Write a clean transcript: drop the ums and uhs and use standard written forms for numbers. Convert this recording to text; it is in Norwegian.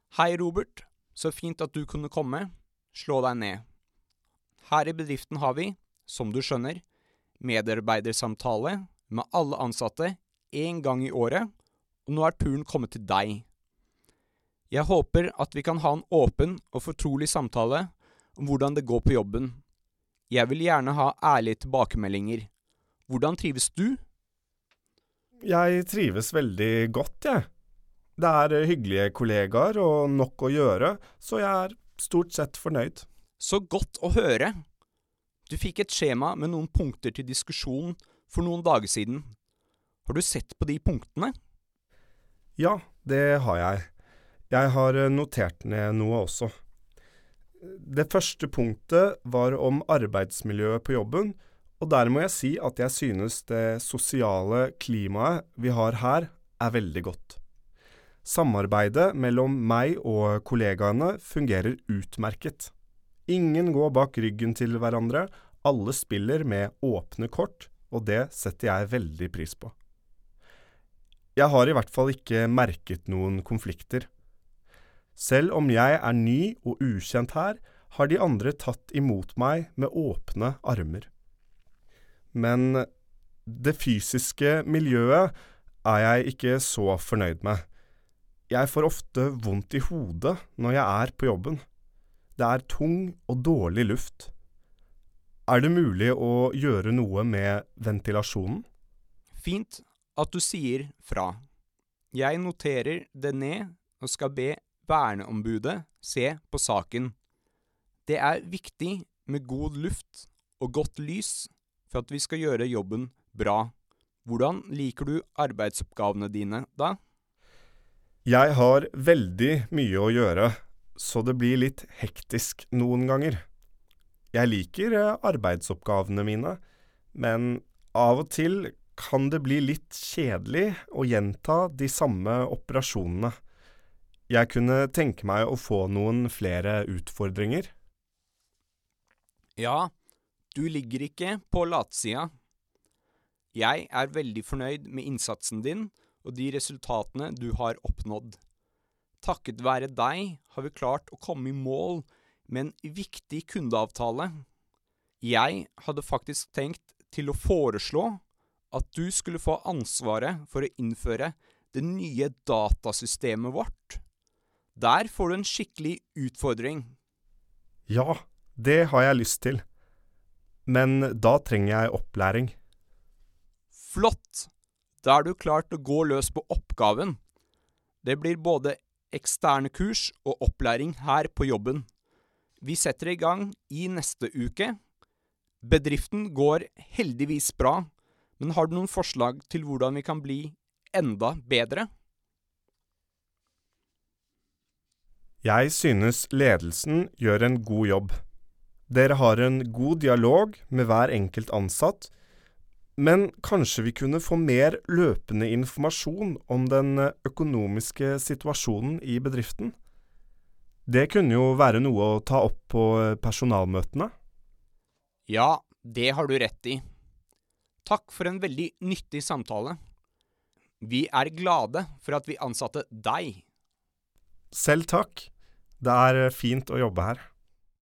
Hei Robert, så fint at du kunne komme. Slå deg ned. Her i bedriften har vi, som du skjønner, medarbeidersamtale med alle ansatte en gang i året, og nå er turen kommet til deg. Jeg håper at vi kan ha en åpen og fortrolig samtale om hvordan det går på jobben. Jeg vil gjerne ha ærlige tilbakemeldinger. Hvordan trives du? Jeg trives veldig godt, jeg. Det er hyggelige kollegaer og nok å gjøre, så jeg er stort sett fornøyd. Så godt å høre. Du fikk et skjema med noen punkter til diskusjon for noen dager siden. Har du sett på de punktene? Ja, det har jeg. Jeg har notert ned noe også. Det første punktet var om arbeidsmiljøet på jobben, og der må jeg si at jeg synes det sosiale klimaet vi har her er veldig godt. Samarbeidet mellom meg og kollegaene fungerer utmerket. Ingen går bak ryggen til hverandre, alle spiller med åpne kort, og det setter jeg veldig pris på. Jeg har i hvert fall ikke merket noen konflikter. Selv om jeg er ny og ukjent her, har de andre tatt imot meg med åpne armer. Men det fysiske miljøet er jeg ikke så fornøyd med. Jeg får ofte vondt i hodet når jeg er på jobben. Det er tung og dårlig luft. Er det mulig å gjøre noe med ventilasjonen? Fint at du sier fra. Jeg noterer det ned og skal be verneombudet se på saken. Det er viktig med god luft og godt lys for at vi skal gjøre jobben bra. Hvordan liker du arbeidsoppgavene dine da? Jeg har veldig mye å gjøre, så det blir litt hektisk noen ganger. Jeg liker arbeidsoppgavene mine, men av og til kan det bli litt kjedelig å gjenta de samme operasjonene. Jeg kunne tenke meg å få noen flere utfordringer. Ja, du ligger ikke på latsida. Jeg er veldig fornøyd med innsatsen din og de resultatene du har oppnådd. Takket være deg har vi klart å komme i mål med en viktig kundeavtale. Jeg hadde faktisk tenkt til å foreslå at du skulle få ansvaret for å innføre det nye datasystemet vårt. Der får du en skikkelig utfordring. Ja, det har jeg lyst til. Men da trenger jeg opplæring. Flott! Da er du klar til å gå løs på oppgaven. Det blir både eksterne kurs og opplæring her på jobben. Vi setter i gang i neste uke. Bedriften går heldigvis bra, men har du noen forslag til hvordan vi kan bli enda bedre? Jeg synes ledelsen gjør en god jobb. Dere har en god dialog med hver enkelt ansatt, men kanskje vi kunne få mer løpende informasjon om den økonomiske situasjonen i bedriften? Det kunne jo være noe å ta opp på personalmøtene. Ja, det har du rett i. Takk for en veldig nyttig samtale. Vi er glade for at vi ansatte deg. Selv takk. Det er fint å jobbe her.